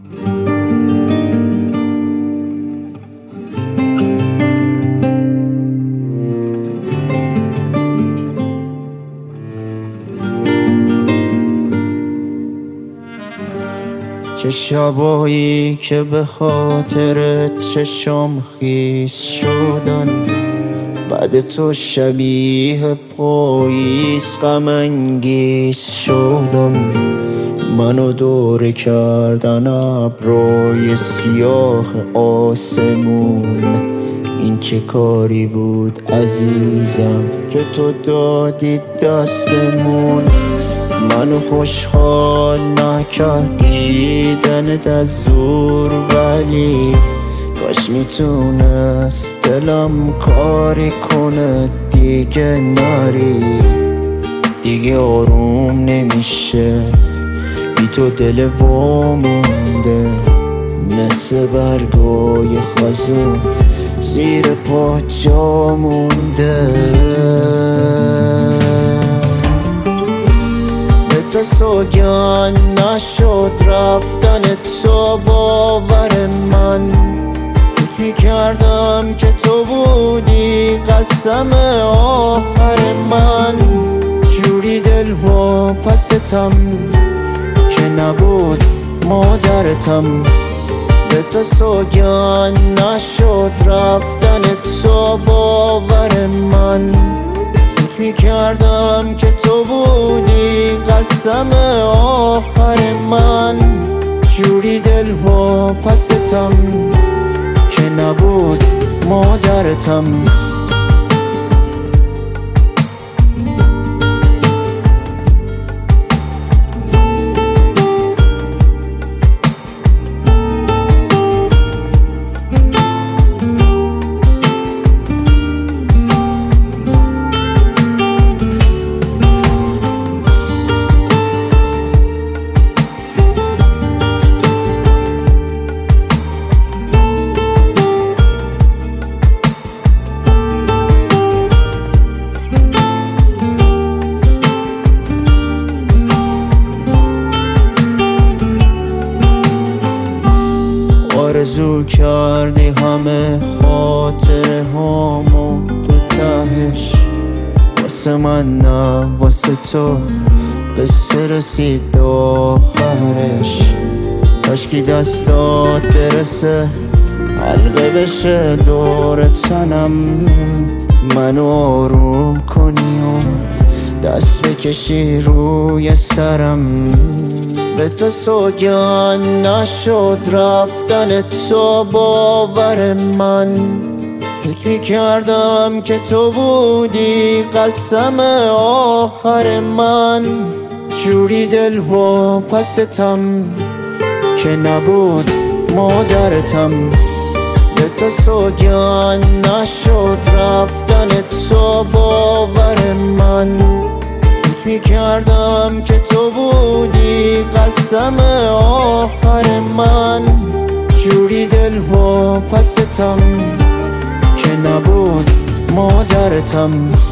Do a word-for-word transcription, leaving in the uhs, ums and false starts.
چه شبایی که به خاطر چشم خیس شدن، بعد تو شبیه پاییز غم انگیز شدم. منو دوره کردن ابرای سیاه آسمون، این چه کاری بود عزیزم که تو دادی دستمون. منو خوشحال نکردی دیدنت از دور، ولی کاش میتونست دلم کاری کنه دیگه نری. دیگه آروم نمیشه بی تو، دل وامونده مثل برگای خزون زیر پا جا مونده. به تو سوگند نشد رفتن تو باور من، فکر میکردم که تو بودی قسم آخر من. جوری دل واپستم که نبود مادرتم. به تو سوگند نشد رفتن تو باور من، فکر میکردم که تو بودی قسم آخر من. جوری دل واپستم که نبود مادرتم. آرزو کردی همه خاطره هامو تو تهش، واسه من نه واسه تو قصه رسید آخرش. کاشکی دستات برسه حلقه بشه دور تنم، منو آروم کنی و دست بکشی روی سرم. به تو سوگند نشد رفتن تو باور من، فکر میکردم که تو بودی قسم آخر من. جوری دل واپستم که نبود مادرتم. به تو سوگند نشد رفتن تو باور من، میکردم که تو بودی قسم آخر من. جوری دل واپستم که نبود مادرتم.